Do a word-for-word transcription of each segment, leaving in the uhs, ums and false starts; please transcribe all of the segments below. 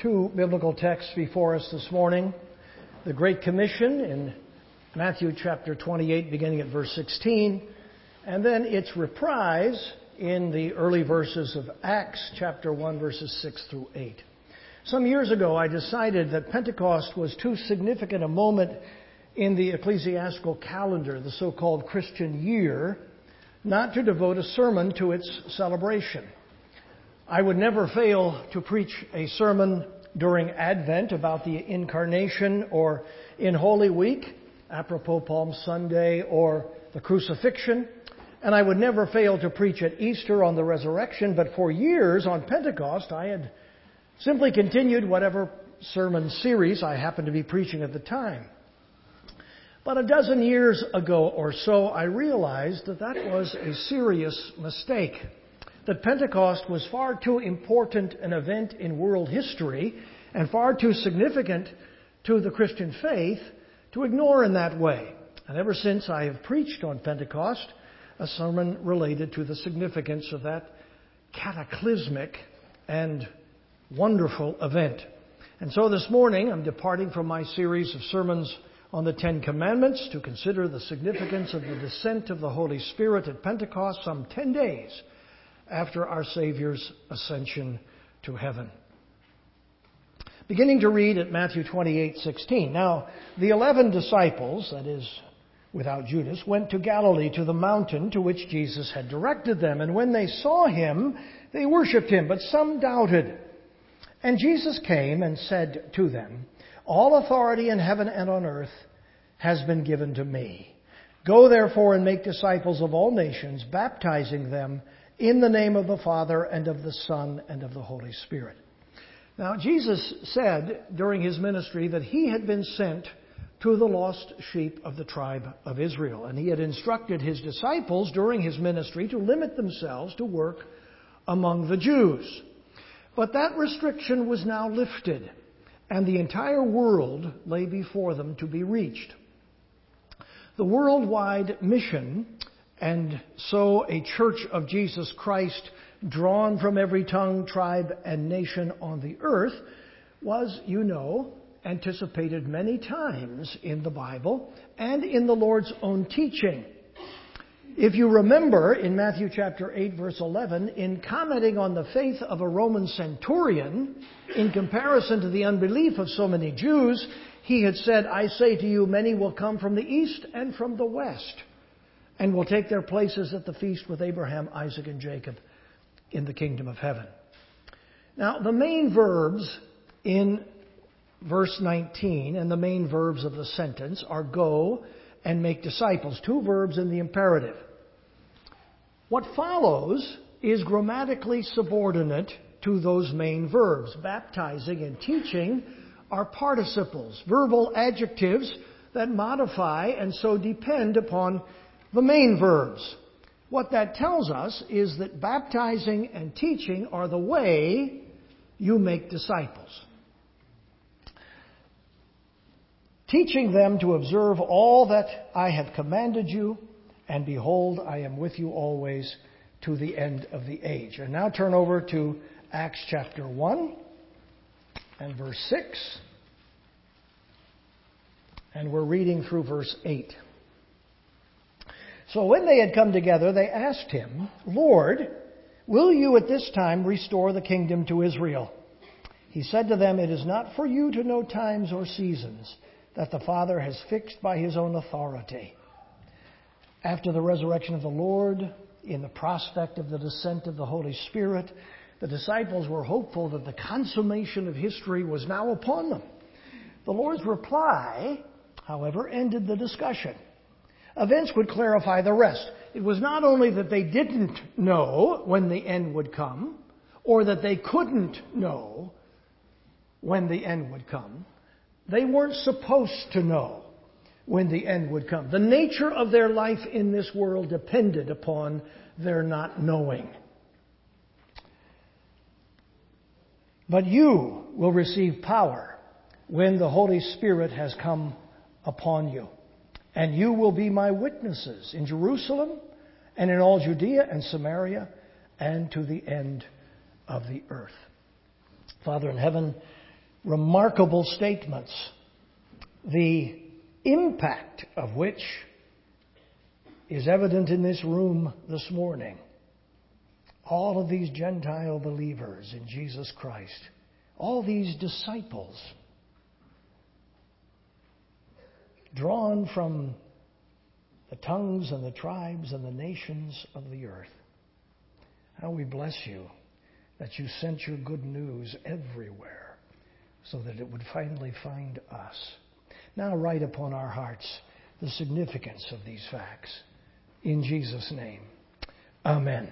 two biblical texts before us this morning. The Great Commission in Matthew chapter twenty-eight, beginning at verse sixteen, and then its reprise in the early verses of Acts chapter one, verses six through eight. Some years ago, I decided that Pentecost was too significant a moment in the ecclesiastical calendar, the so-called Christian year, not to devote a sermon to its celebration. I would never fail to preach a sermon during Advent about the Incarnation or in Holy Week, apropos Palm Sunday or the Crucifixion, and I would never fail to preach at Easter on the Resurrection, but for years on Pentecost I had simply continued whatever sermon series I happened to be preaching at the time. But a dozen years ago or so, I realized that that was a serious mistake. That Pentecost was far too important an event in world history and far too significant to the Christian faith to ignore in that way. And ever since, I have preached on Pentecost a sermon related to the significance of that cataclysmic and wonderful event. And so this morning, I'm departing from my series of sermons on the Ten Commandments to consider the significance of the descent of the Holy Spirit at Pentecost some ten days after our Savior's ascension to heaven. Beginning to read at Matthew twenty-eight sixteen. Now, the eleven disciples, that is, without Judas, went to Galilee to the mountain to which Jesus had directed them. And when they saw him, they worshipped him, but some doubted. And Jesus came and said to them, "All authority in heaven and on earth has been given to me. Go therefore and make disciples of all nations, baptizing them in the name of the Father and of the Son and of the Holy Spirit." Now, Jesus said during his ministry that he had been sent to the lost sheep of the tribe of Israel. And he had instructed his disciples during his ministry to limit themselves to work among the Jews. But that restriction was now lifted, and the entire world lay before them to be reached. The worldwide mission, and so a church of Jesus Christ drawn from every tongue, tribe, and nation on the earth, was, you know, anticipated many times in the Bible and in the Lord's own teaching. If you remember in Matthew chapter eight, verse eleven, in commenting on the faith of a Roman centurion in comparison to the unbelief of so many Jews, he had said, "I say to you, many will come from the east and from the west, and will take their places at the feast with Abraham, Isaac, and Jacob in the kingdom of heaven." Now, the main verbs in verse nineteen and the main verbs of the sentence are go and make disciples, two verbs in the imperative. What follows is grammatically subordinate to those main verbs. Baptizing and teaching are participles, verbal adjectives that modify and so depend upon the main verbs. What that tells us is that baptizing and teaching are the way you make disciples. Teaching them to observe all that I have commanded you, and behold, I am with you always to the end of the age. And now turn over to Acts chapter one and verse six. And we're reading through verse eight. "So when they had come together, they asked him, 'Lord, will you at this time restore the kingdom to Israel?' He said to them, 'It is not for you to know times or seasons that the Father has fixed by his own authority.'" After the resurrection of the Lord, in the prospect of the descent of the Holy Spirit, the disciples were hopeful that the consummation of history was now upon them. The Lord's reply, however, ended the discussion. Events would clarify the rest. It was not only that they didn't know when the end would come, or that they couldn't know when the end would come. They weren't supposed to know when the end would come. The nature of their life in this world depended upon their not knowing. "But you will receive power when the Holy Spirit has come upon you. And you will be my witnesses in Jerusalem and in all Judea and Samaria and to the end of the earth." Father in heaven, remarkable statements, the impact of which is evident in this room this morning. All of these Gentile believers in Jesus Christ, all these disciples, drawn from the tongues and the tribes and the nations of the earth. How we bless you that you sent your good news everywhere so that it would finally find us. Now write upon our hearts the significance of these facts. In Jesus' name, amen.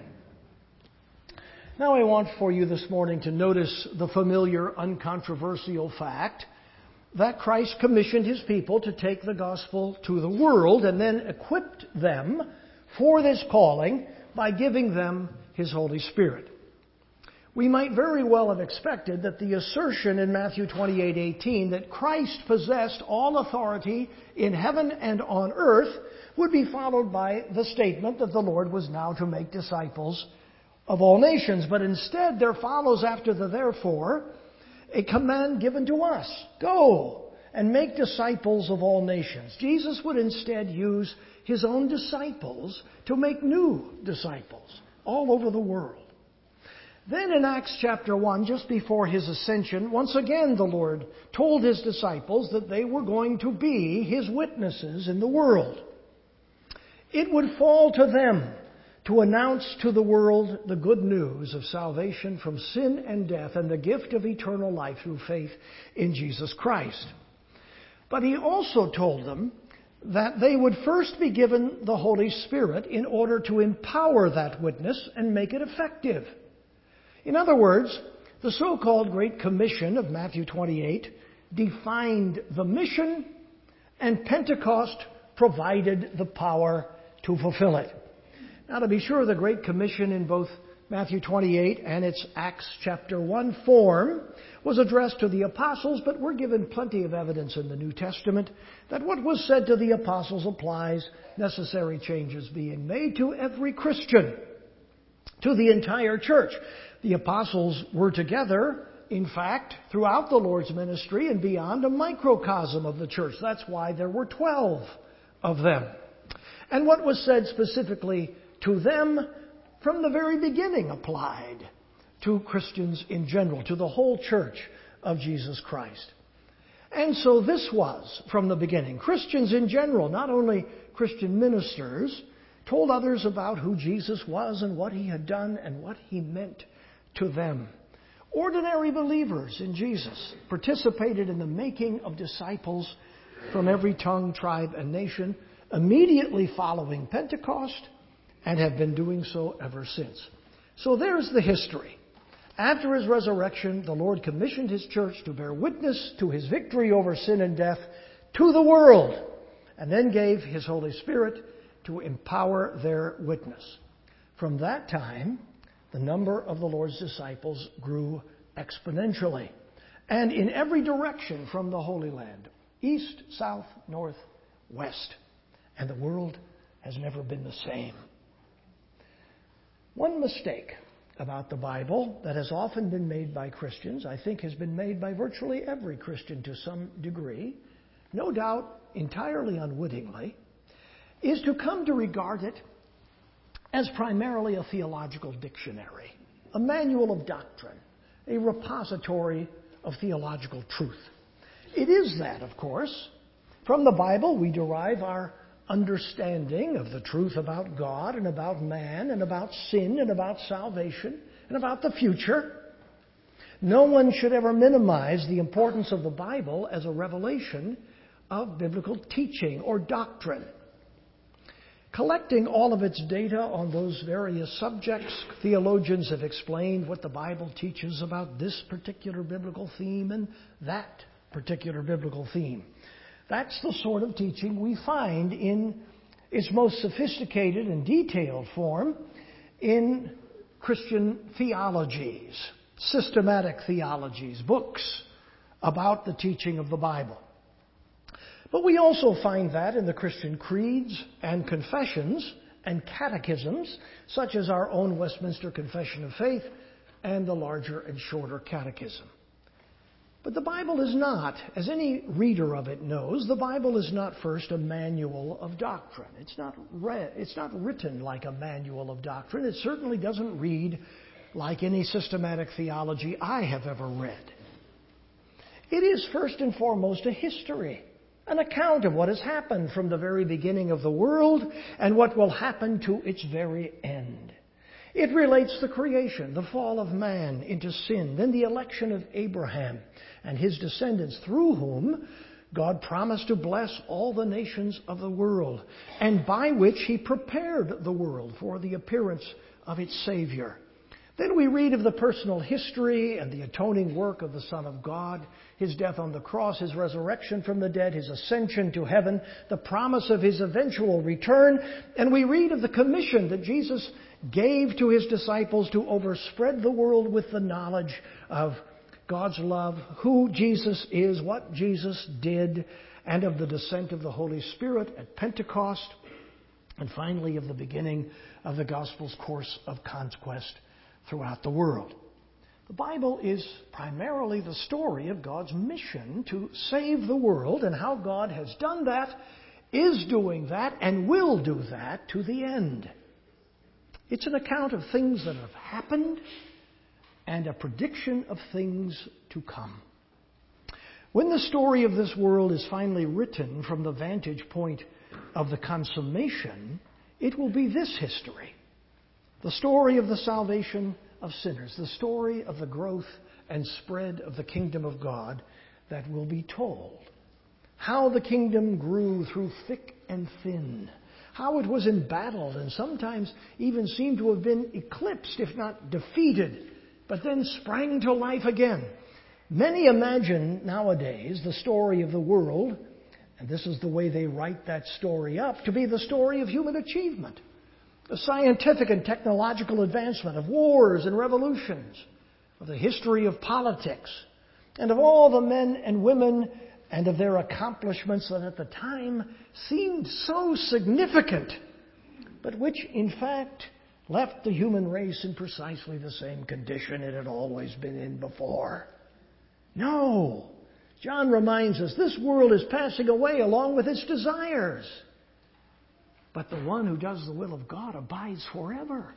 Now I want for you this morning to notice the familiar, uncontroversial fact that Christ commissioned His people to take the gospel to the world and then equipped them for this calling by giving them His Holy Spirit. We might very well have expected that the assertion in Matthew twenty-eight eighteen that Christ possessed all authority in heaven and on earth would be followed by the statement that the Lord was now to make disciples of all nations. But instead there follows after the therefore a command given to us. Go and make disciples of all nations. Jesus would instead use His own disciples to make new disciples all over the world. Then in Acts chapter one, just before His ascension, once again the Lord told His disciples that they were going to be His witnesses in the world. It would fall to them to announce to the world the good news of salvation from sin and death and the gift of eternal life through faith in Jesus Christ. But He also told them that they would first be given the Holy Spirit in order to empower that witness and make it effective. In other words, the so-called Great Commission of Matthew twenty-eight defined the mission, and Pentecost provided the power to fulfill it. Now, to be sure, the Great Commission in both Matthew twenty-eight and its Acts chapter one form was addressed to the apostles, but we're given plenty of evidence in the New Testament that what was said to the apostles applies, necessary changes being made to every Christian, to the entire church. The apostles were together, in fact, throughout the Lord's ministry and beyond, a microcosm of the church. That's why there were twelve of them. And what was said specifically to them from the very beginning applied to Christians in general, to the whole church of Jesus Christ. And so this was from the beginning. Christians in general, not only Christian ministers, told others about who Jesus was and what He had done and what He meant to them. Ordinary believers in Jesus participated in the making of disciples from every tongue, tribe, and nation immediately following Pentecost, and have been doing so ever since. So there's the history. After His resurrection, the Lord commissioned His church to bear witness to His victory over sin and death to the world, and then gave His Holy Spirit to empower their witness. From that time, the number of the Lord's disciples grew exponentially, and in every direction from the Holy Land, east, south, north, west. And the world has never been the same. One mistake about the Bible that has often been made by Christians, I think has been made by virtually every Christian to some degree, no doubt entirely unwittingly, is to come to regard it as primarily a theological dictionary, a manual of doctrine, a repository of theological truth. It is that, of course. From the Bible, we derive our understanding of the truth about God and about man and about sin and about salvation and about the future. No one should ever minimize the importance of the Bible as a revelation of biblical teaching or doctrine. Collecting all of its data on those various subjects, theologians have explained what the Bible teaches about this particular biblical theme and that particular biblical theme. That's the sort of teaching we find in its most sophisticated and detailed form in Christian theologies, systematic theologies, books about the teaching of the Bible. But we also find that in the Christian creeds and confessions and catechisms, such as our own Westminster Confession of Faith and the larger and shorter catechism. But the Bible is not, as any reader of it knows, the Bible is not first a manual of doctrine. It's not read, it's not written like a manual of doctrine. It certainly doesn't read like any systematic theology I have ever read. It is first and foremost a history, an account of what has happened from the very beginning of the world and what will happen to its very end. It relates the creation, the fall of man into sin, then the election of Abraham and his descendants, through whom God promised to bless all the nations of the world, and by which He prepared the world for the appearance of its Savior. Then we read of the personal history and the atoning work of the Son of God, His death on the cross, His resurrection from the dead, His ascension to heaven, the promise of His eventual return, and we read of the commission that Jesus gave to His disciples to overspread the world with the knowledge of God's love, who Jesus is, what Jesus did, and of the descent of the Holy Spirit at Pentecost, and finally of the beginning of the gospel's course of conquest throughout the world. The Bible is primarily the story of God's mission to save the world and how God has done that, is doing that, and will do that to the end. It's an account of things that have happened and a prediction of things to come. When the story of this world is finally written from the vantage point of the consummation, it will be this history. The story of the salvation of sinners, the story of the growth and spread of the kingdom of God that will be told. How the kingdom grew through thick and thin. How it was embattled and sometimes even seemed to have been eclipsed, if not defeated, but then sprang to life again. Many imagine nowadays the story of the world, and this is the way they write that story up, to be the story of human achievement. The scientific and technological advancement of wars and revolutions, of the history of politics, and of all the men and women and of their accomplishments that at the time seemed so significant, but which in fact left the human race in precisely the same condition it had always been in before. No! John reminds us this world is passing away along with its desires. But the one who does the will of God abides forever.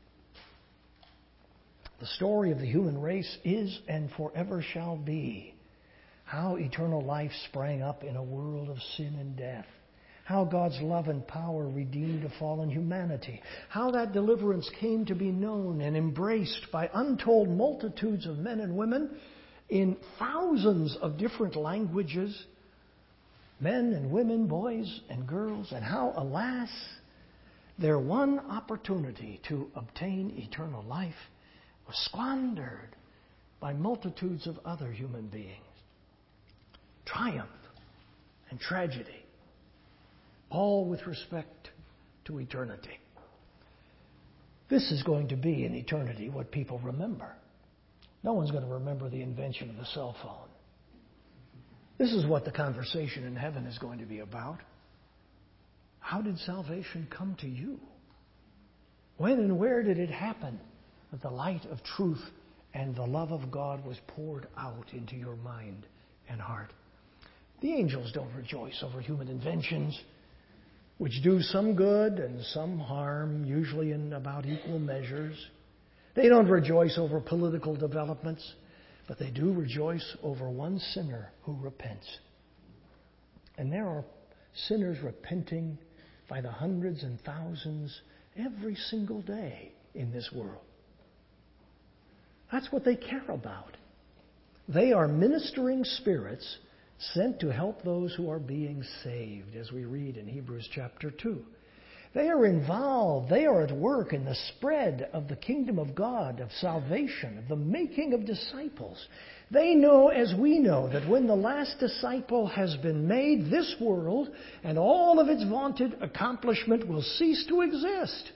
The story of the human race is and forever shall be how eternal life sprang up in a world of sin and death. How God's love and power redeemed a fallen humanity. How that deliverance came to be known and embraced by untold multitudes of men and women in thousands of different languages. Men and women, boys and girls, and how, alas, their one opportunity to obtain eternal life was squandered by multitudes of other human beings. Triumph and tragedy, all with respect to eternity. This is going to be in eternity what people remember. No one's going to remember the invention of the cell phone. This is what the conversation in heaven is going to be about. How did salvation come to you? When and where did it happen that the light of truth and the love of God was poured out into your mind and heart? The angels don't rejoice over human inventions, which do some good and some harm, usually in about equal measures. They don't rejoice over political developments, but they do rejoice over one sinner who repents. And there are sinners repenting by the hundreds and thousands every single day in this world. That's what they care about. They are ministering spirits sent to help those who are being saved, as we read in Hebrews chapter two. They are involved, they are at work in the spread of the kingdom of God, of salvation, of the making of disciples. They know, as we know, that when the last disciple has been made, this world and all of its vaunted accomplishment will cease to exist.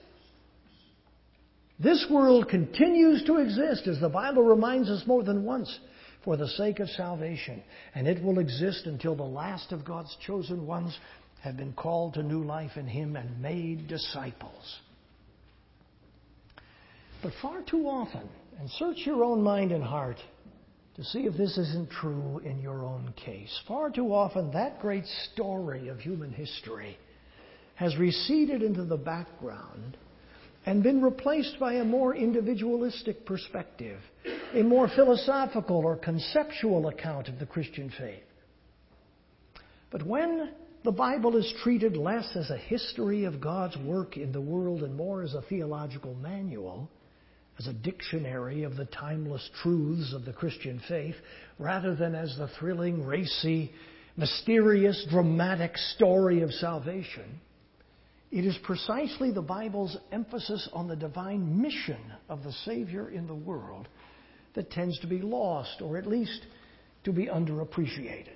This world continues to exist, as the Bible reminds us more than once, for the sake of salvation. And it will exist until the last of God's chosen ones have been called to new life in Him and made disciples. But far too often, and search your own mind and heart, to see if this isn't true in your own case. Far too often, that great story of human history has receded into the background and been replaced by a more individualistic perspective, a more philosophical or conceptual account of the Christian faith. But when the Bible is treated less as a history of God's work in the world and more as a theological manual, as a dictionary of the timeless truths of the Christian faith, rather than as the thrilling, racy, mysterious, dramatic story of salvation, it is precisely the Bible's emphasis on the divine mission of the Savior in the world that tends to be lost, or at least to be underappreciated.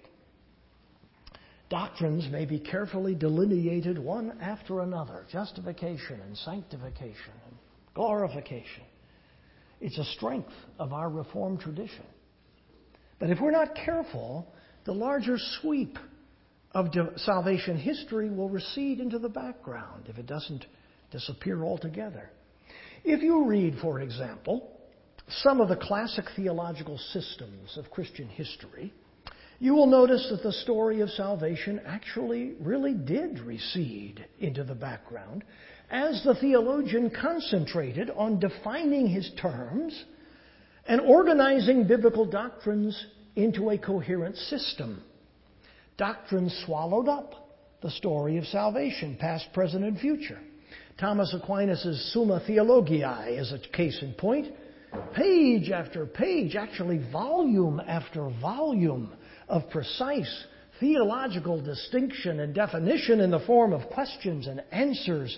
Doctrines may be carefully delineated one after another, justification and sanctification and glorification. It's a strength of our Reformed tradition. But if we're not careful, the larger sweep of salvation history will recede into the background if it doesn't disappear altogether. If you read, for example, some of the classic theological systems of Christian history, you will notice that the story of salvation actually really did recede into the background as the theologian concentrated on defining his terms and organizing biblical doctrines into a coherent system. Doctrines swallowed up the story of salvation, past, present, and future. Thomas Aquinas' Summa Theologiae is a case in point. Page after page, actually volume after volume of precise theological distinction and definition in the form of questions and answers,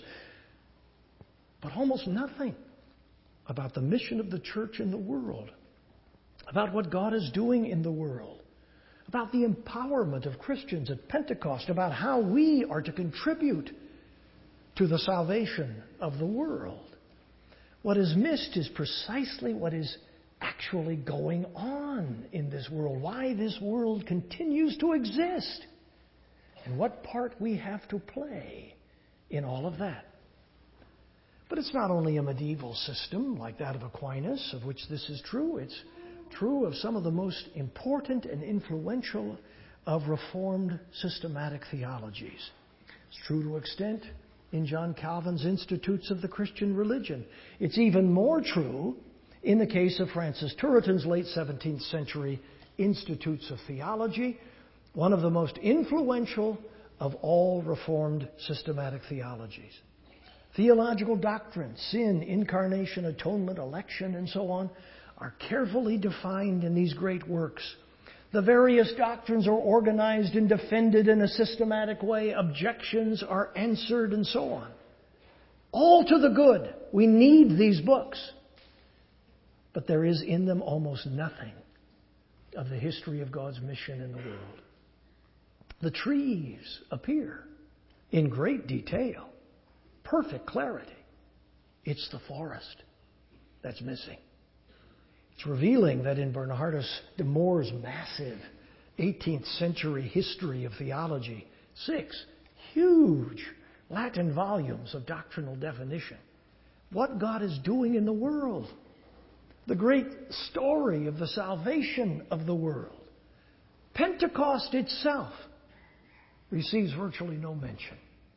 but almost nothing about the mission of the church in the world, about what God is doing in the world, about the empowerment of Christians at Pentecost, about how we are to contribute to the salvation of the world. What is missed is precisely what is actually going on in this world, why this world continues to exist, and what part we have to play in all of that. But it's not only a medieval system like that of Aquinas of which this is true. It's true of some of the most important and influential of Reformed systematic theologies. It's true to an extent in John Calvin's Institutes of the Christian Religion. It's even more true in the case of Francis Turretin's late seventeenth century Institutes of Theology, one of the most influential of all Reformed systematic theologies. Theological doctrines, sin, incarnation, atonement, election, and so on, are carefully defined in these great works. The various doctrines are organized and defended in a systematic way. Objections are answered, and so on. All to the good. We need these books. But there is in them almost nothing of the history of God's mission in the world. The trees appear in great detail, perfect clarity. It's the forest that's missing. It's revealing that in Bernardus de Moor's massive eighteenth century history of theology, six huge Latin volumes of doctrinal definition, what God is doing in the world, the great story of the salvation of the world, Pentecost itself receives virtually no mention.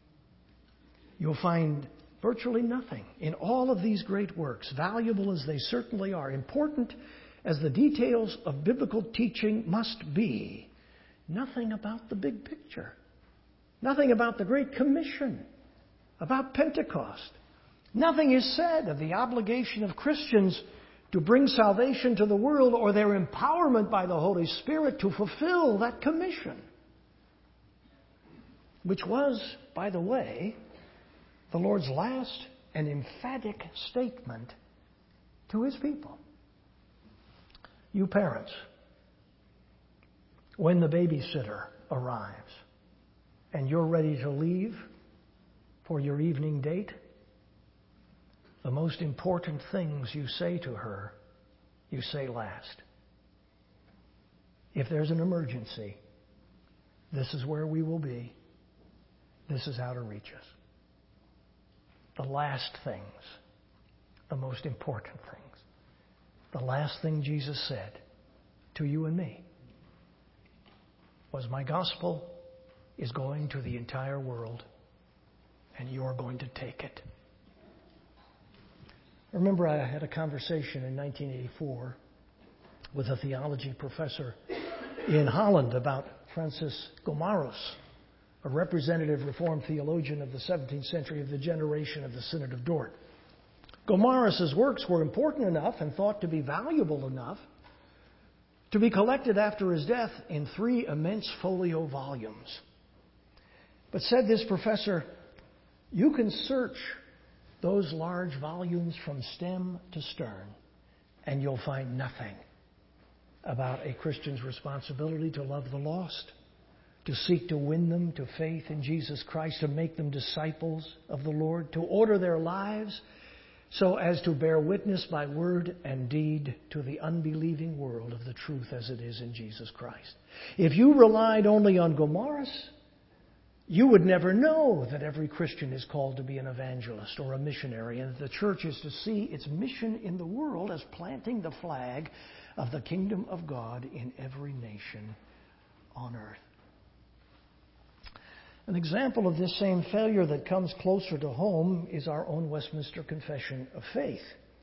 You'll find virtually nothing in all of these great works, valuable as they certainly are, important as the details of biblical teaching must be. Nothing about the big picture. Nothing about the Great Commission, about Pentecost. Nothing is said of the obligation of Christians to bring salvation to the world or their empowerment by the Holy Spirit to fulfill that commission, which was, by the way, the Lord's last and emphatic statement to His people. You parents, when the babysitter arrives and you're ready to leave for your evening date, the most important things you say to her, you say last. If there's an emergency, this is where we will be. This is how to reach us. The last things, the most important things. The last thing Jesus said to you and me was, my gospel is going to the entire world, and you're going to take it. I remember I had a conversation in nineteen eighty-four with a theology professor in Holland about Francis Gomarus, a representative Reformed theologian of the seventeenth century of the generation of the Synod of Dort. Gomarus' works were important enough and thought to be valuable enough to be collected after his death in three immense folio volumes. But said this professor, you can search those large volumes from stem to stern, and you'll find nothing about a Christian's responsibility to love the lost, to seek to win them to faith in Jesus Christ, to make them disciples of the Lord, to order their lives so as to bear witness by word and deed to the unbelieving world of the truth as it is in Jesus Christ. If you relied only on Gomarus, you would never know that every Christian is called to be an evangelist or a missionary, and that the church is to see its mission in the world as planting the flag of the kingdom of God in every nation on earth. An example of this same failure that comes closer to home is our own Westminster Confession of Faith.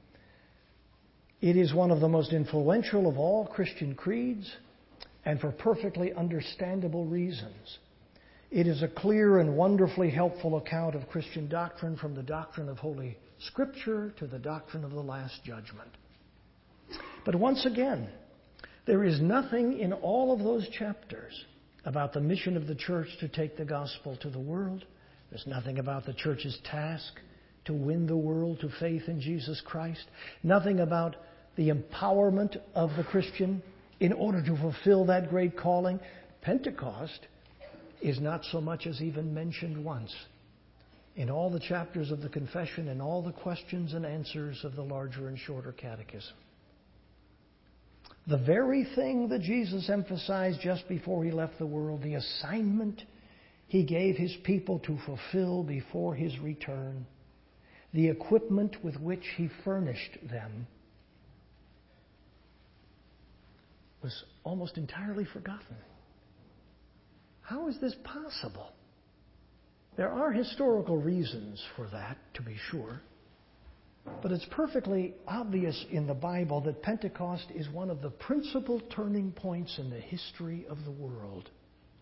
It is one of the most influential of all Christian creeds, and for perfectly understandable reasons. It is a clear and wonderfully helpful account of Christian doctrine, from the doctrine of Holy Scripture to the doctrine of the Last Judgment. But once again, there is nothing in all of those chapters about the mission of the church to take the gospel to the world. There's nothing about the church's task to win the world to faith in Jesus Christ. Nothing about the empowerment of the Christian in order to fulfill that great calling. Pentecost is not so much as even mentioned once in all the chapters of the confession and all the questions and answers of the larger and shorter catechism. The very thing that Jesus emphasized just before he left the world, the assignment he gave his people to fulfill before his return, the equipment with which he furnished them, was almost entirely forgotten. How is this possible? There are historical reasons for that, to be sure. But it's perfectly obvious in the Bible that Pentecost is one of the principal turning points in the history of the world.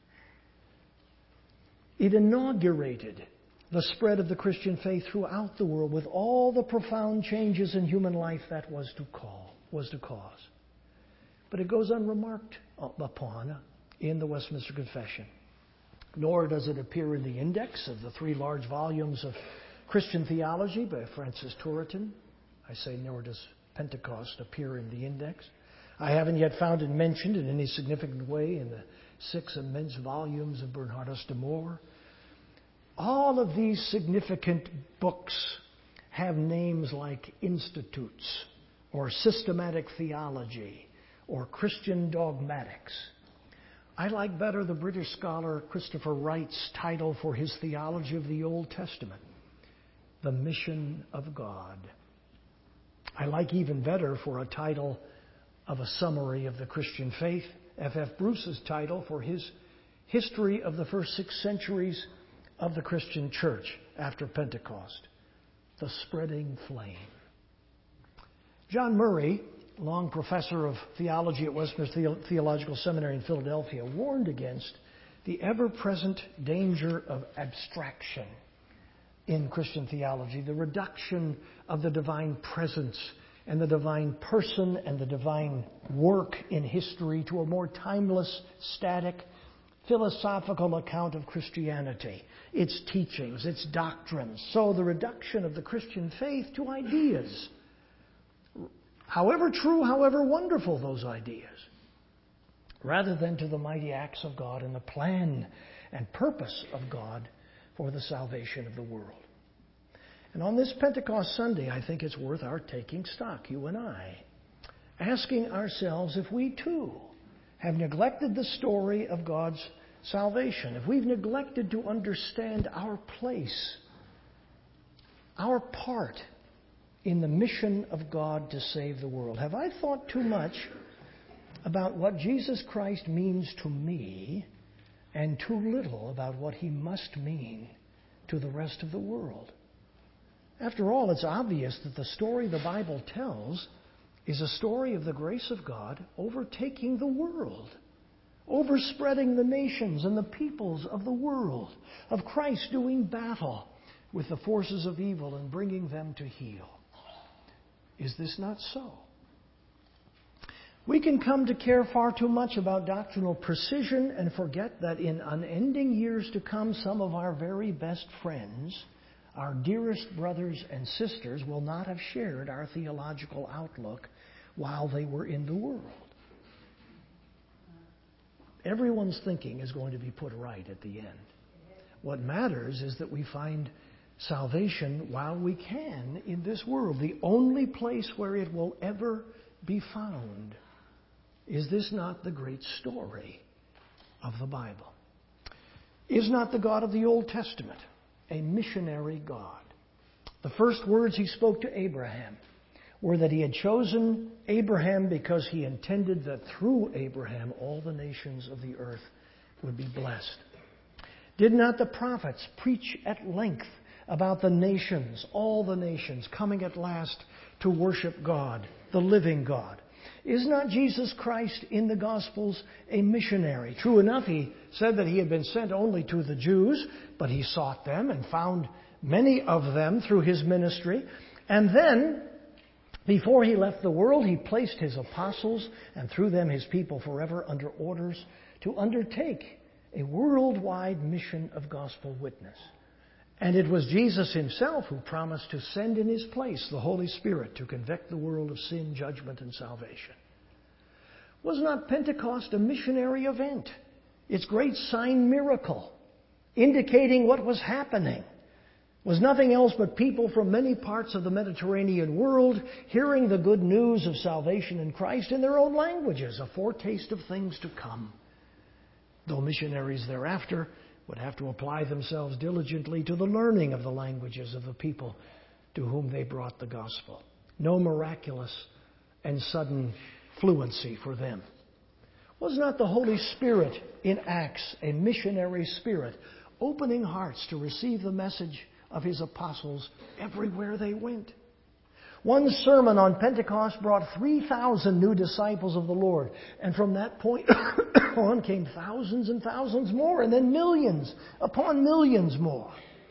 It inaugurated the spread of the Christian faith throughout the world with all the profound changes in human life that was to call, was to cause. But it goes unremarked upon in the Westminster Confession. Nor does it appear in the index of the three large volumes of Christian Theology by Francis Turretin. I say nor does Pentecost appear in the index. I haven't yet found it mentioned in any significant way in the six immense volumes of Bernardus de Moor. All of these significant books have names like Institutes or Systematic Theology or Christian Dogmatics. I like better the British scholar Christopher Wright's title for his theology of the Old Testament, The Mission of God. I like even better for a title of a summary of the Christian faith, F F Bruce's title for his history of the first six centuries of the Christian church after Pentecost, The Spreading Flame. John Murray, long professor of theology at Westminster Theological Seminary in Philadelphia, warned against the ever-present danger of abstraction in Christian theology, the reduction of the divine presence and the divine person and the divine work in history to a more timeless, static, philosophical account of Christianity, its teachings, its doctrines. So the reduction of the Christian faith to ideas, however true, however wonderful those ideas, rather than to the mighty acts of God and the plan and purpose of God for the salvation of the world. And on this Pentecost Sunday, I think it's worth our taking stock, you and I, asking ourselves if we too have neglected the story of God's salvation, if we've neglected to understand our place, our part in the mission of God to save the world. Have I thought too much about what Jesus Christ means to me and too little about what he must mean to the rest of the world. After all, it's obvious that the story the Bible tells is a story of the grace of God overtaking the world, overspreading the nations and the peoples of the world, of Christ doing battle with the forces of evil and bringing them to heel. Is this not so? We can come to care far too much about doctrinal precision and forget that in unending years to come, some of our very best friends, our dearest brothers and sisters, will not have shared our theological outlook while they were in the world. Everyone's thinking is going to be put right at the end. What matters is that we find salvation while we can in this world. The only place where it will ever be found. Is this not the great story of the Bible? Is not the God of the Old Testament a missionary God? The first words he spoke to Abraham were that he had chosen Abraham because he intended that through Abraham all the nations of the earth would be blessed. Did not the prophets preach at length about the nations, all the nations, coming at last to worship God, the living God? Is not Jesus Christ in the Gospels a missionary? True enough, he said that he had been sent only to the Jews, but he sought them and found many of them through his ministry. And then, before he left the world, he placed his apostles and through them his people forever under orders to undertake a worldwide mission of gospel witness. And it was Jesus himself who promised to send in his place the Holy Spirit to convict the world of sin, judgment, and salvation. Was not Pentecost a missionary event? Its great sign miracle, indicating what was happening, was nothing else but people from many parts of the Mediterranean world hearing the good news of salvation in Christ in their own languages, a foretaste of things to come. Though missionaries thereafter would have to apply themselves diligently to the learning of the languages of the people to whom they brought the gospel. No miraculous and sudden fluency for them. Was not the Holy Spirit in Acts a missionary spirit, opening hearts to receive the message of his apostles everywhere they went? One sermon on Pentecost brought three thousand new disciples of the Lord. And from that point on came thousands and thousands more, and then millions upon millions more.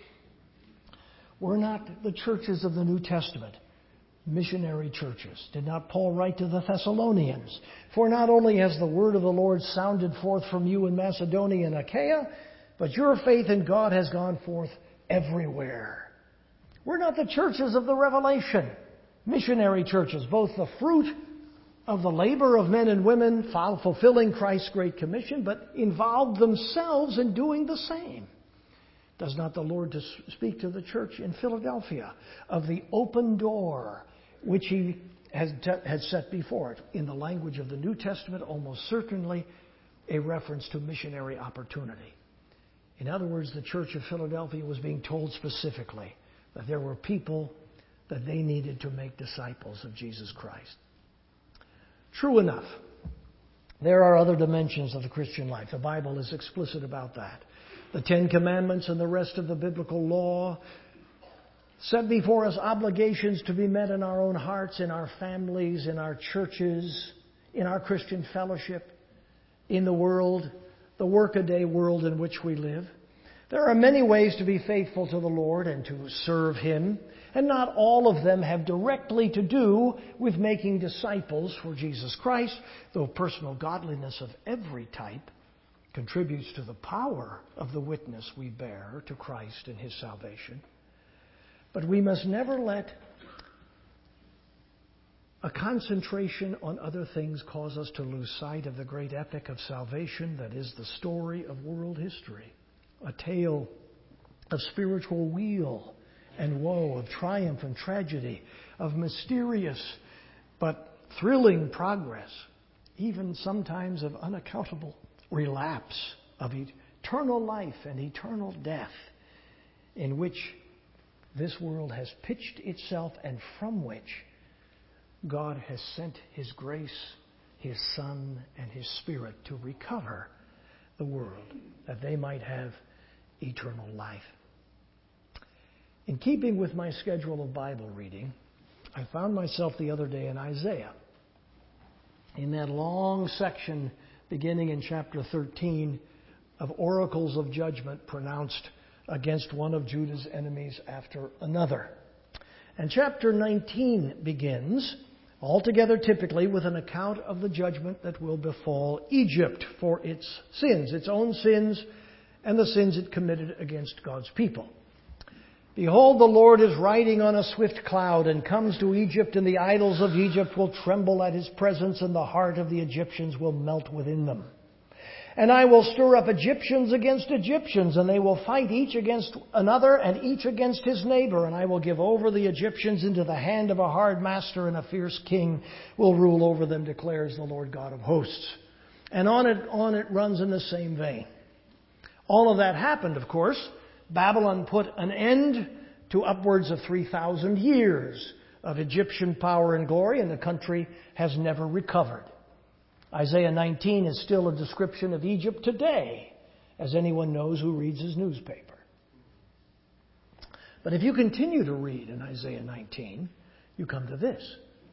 Were not the churches of the New Testament missionary churches? Did not Paul write to the Thessalonians, "For not only has the word of the Lord sounded forth from you in Macedonia and Achaia, but your faith in God has gone forth everywhere." Were not the churches of the Revelation missionary churches, both the fruit of the labor of men and women fulfilling Christ's Great Commission, but involved themselves in doing the same? Does not the Lord to speak to the church in Philadelphia of the open door which he has, has set before it? In the language of the New Testament, almost certainly a reference to missionary opportunity. In other words, the church of Philadelphia was being told specifically that there were people that they needed to make disciples of Jesus Christ. True enough, there are other dimensions of the Christian life. The Bible is explicit about that. The Ten Commandments and the rest of the biblical law set before us obligations to be met in our own hearts, in our families, in our churches, in our Christian fellowship, in the world, the workaday world in which we live. There are many ways to be faithful to the Lord and to serve Him, and not all of them have directly to do with making disciples for Jesus Christ, though personal godliness of every type contributes to the power of the witness we bear to Christ and His salvation. But we must never let a concentration on other things cause us to lose sight of the great epic of salvation that is the story of world history. A tale of spiritual weal and woe, of triumph and tragedy, of mysterious but thrilling progress, even sometimes of unaccountable relapse, of eternal life and eternal death, in which this world has pitched itself and from which God has sent His grace, His Son and His Spirit to recover the world, that they might have eternal life. In keeping with my schedule of Bible reading, I found myself the other day in Isaiah, in that long section beginning in chapter thirteen of oracles of judgment pronounced against one of Judah's enemies after another. And chapter nineteen begins, altogether typically, with an account of the judgment that will befall Egypt for its sins, its own sins, and the sins it committed against God's people. Behold, the Lord is riding on a swift cloud and comes to Egypt, and the idols of Egypt will tremble at His presence, and the heart of the Egyptians will melt within them. And I will stir up Egyptians against Egyptians, and they will fight each against another, and each against his neighbor. And I will give over the Egyptians into the hand of a hard master, and a fierce king will rule over them, declares the Lord God of hosts. And on it, on it runs in the same vein. All of that happened, of course. Babylon put an end to upwards of three thousand years of Egyptian power and glory, and the country has never recovered. Isaiah nineteen is still a description of Egypt today, as anyone knows who reads his newspaper. But if you continue to read in Isaiah nineteen, you come to this.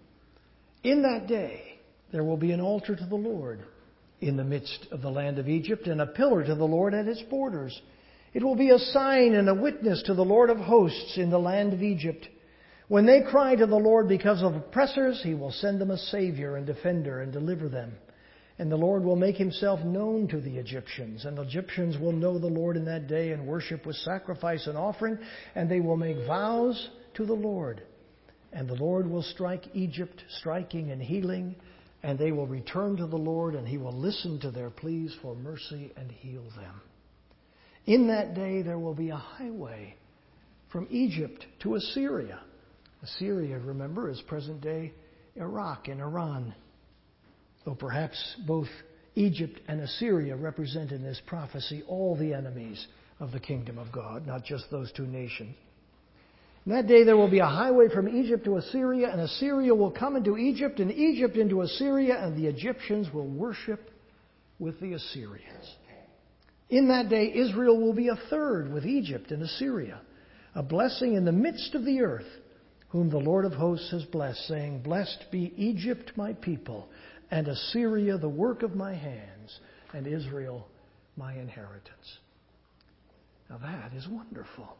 In that day there will be an altar to the Lord in the midst of the land of Egypt, and a pillar to the Lord at its borders. It will be a sign and a witness to the Lord of hosts in the land of Egypt. When they cry to the Lord because of oppressors, He will send them a Savior and defender and deliver them. And the Lord will make Himself known to the Egyptians. And the Egyptians will know the Lord in that day and worship with sacrifice and offering. And they will make vows to the Lord. And the Lord will strike Egypt, striking and healing. And they will return to the Lord, and He will listen to their pleas for mercy and heal them. In that day there will be a highway from Egypt to Assyria. Assyria, remember, is present-day Iraq and Iran. Though perhaps both Egypt and Assyria represent in this prophecy all the enemies of the kingdom of God, not just those two nations. In that day there will be a highway from Egypt to Assyria, and Assyria will come into Egypt, and Egypt into Assyria, and the Egyptians will worship with the Assyrians. In that day Israel will be a third with Egypt and Assyria, a blessing in the midst of the earth, whom the Lord of hosts has blessed, saying, Blessed be Egypt, my people, and Assyria, the work of my hands, and Israel, my inheritance. Now that is wonderful.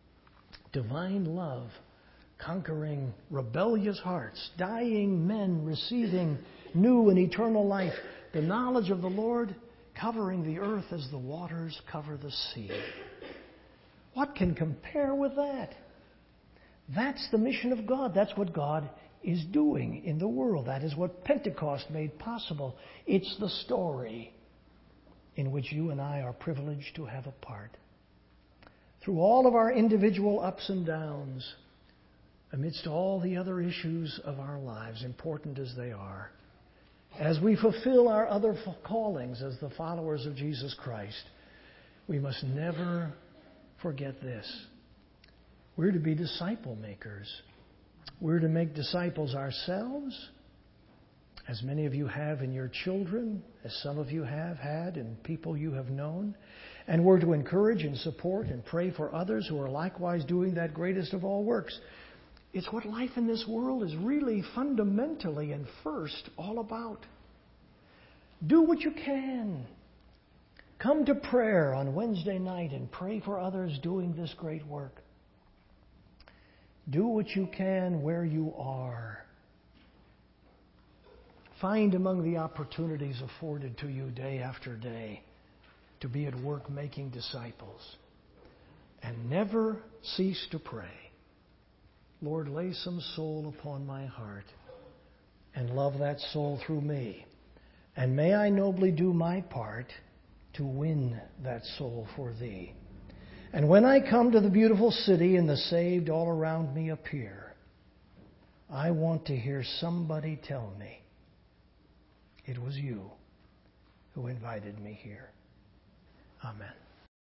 Divine love conquering rebellious hearts, dying men receiving new and eternal life, the knowledge of the Lord covering the earth as the waters cover the sea. What can compare with that? That's the mission of God. That's what God is doing in the world. That is what Pentecost made possible. It's the story in which you and I are privileged to have a part. Through all of our individual ups and downs, amidst all the other issues of our lives, important as they are, as we fulfill our other callings as the followers of Jesus Christ, we must never forget this. We're to be disciple makers. We're to make disciples ourselves, as many of you have in your children, as some of you have had in people you have known. And we're to encourage and support and pray for others who are likewise doing that greatest of all works. It's what life in this world is really fundamentally and first all about. Do what you can. Come to prayer on Wednesday night and pray for others doing this great work. Do what you can where you are. Find among the opportunities afforded to you day after day to be at work making disciples. And never cease to pray. Lord, lay some soul upon my heart and love that soul through me. And may I nobly do my part to win that soul for Thee. And when I come to the beautiful city and the saved all around me appear, I want to hear somebody tell me, it was You who invited me here. Amen.